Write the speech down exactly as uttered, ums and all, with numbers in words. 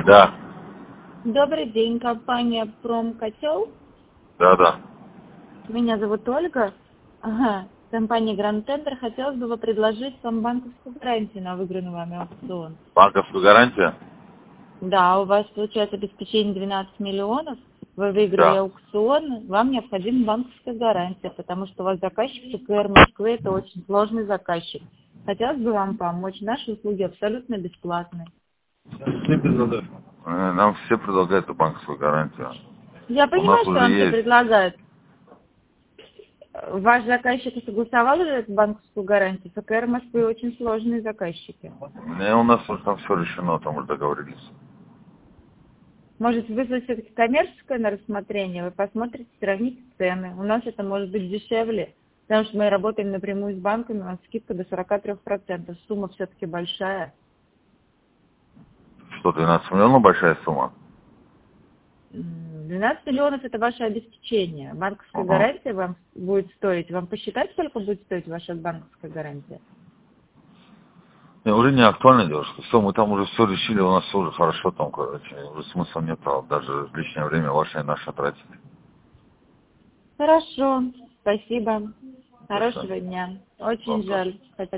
Да. Добрый день, компания «Промкотел». Да, да. Меня зовут Ольга. Ага. Компания «Гранд Тендер». Хотелось бы предложить вам банковскую гарантию на выигранный вами аукцион. Банковскую гарантию? Да, у вас получается обеспечение двенадцать миллионов. Вы выиграли Да. аукцион, вам необходима банковская гарантия, потому что у вас заказчик ЦКР Москвы, это очень сложный заказчик. Хотелось бы вам помочь. Наши услуги абсолютно бесплатные. Э, Нам все предлагают эту банковскую гарантию. Я У нас понимаю, что уже вам все есть. предлагают. Ваш заказчик согласовал уже эту банковскую гарантию? ЦКР Москвы очень сложные заказчики. Не, у нас уже там все решено, там уже договорились. Может вызвать все-таки коммерческое на рассмотрение, вы посмотрите, сравните цены. У нас это может быть дешевле, потому что мы работаем напрямую с банками, у нас скидка до сорока трёх процентов. Сумма все-таки большая. Что, двенадцать миллионов большая сумма? М, двенадцать миллионов это ваше обеспечение. Банковская Угу. гарантия вам будет стоить. Вам посчитать, сколько будет стоить ваша банковская гарантия? Не, уже не актуально девушка. Все, мы там уже все решили, у нас все уже хорошо там, короче. Уже смысла нет, а даже лишнее время ваше и наше тратить. Хорошо, спасибо. Спасибо. Хорошего дня. Вам Очень тоже. жаль. Хотя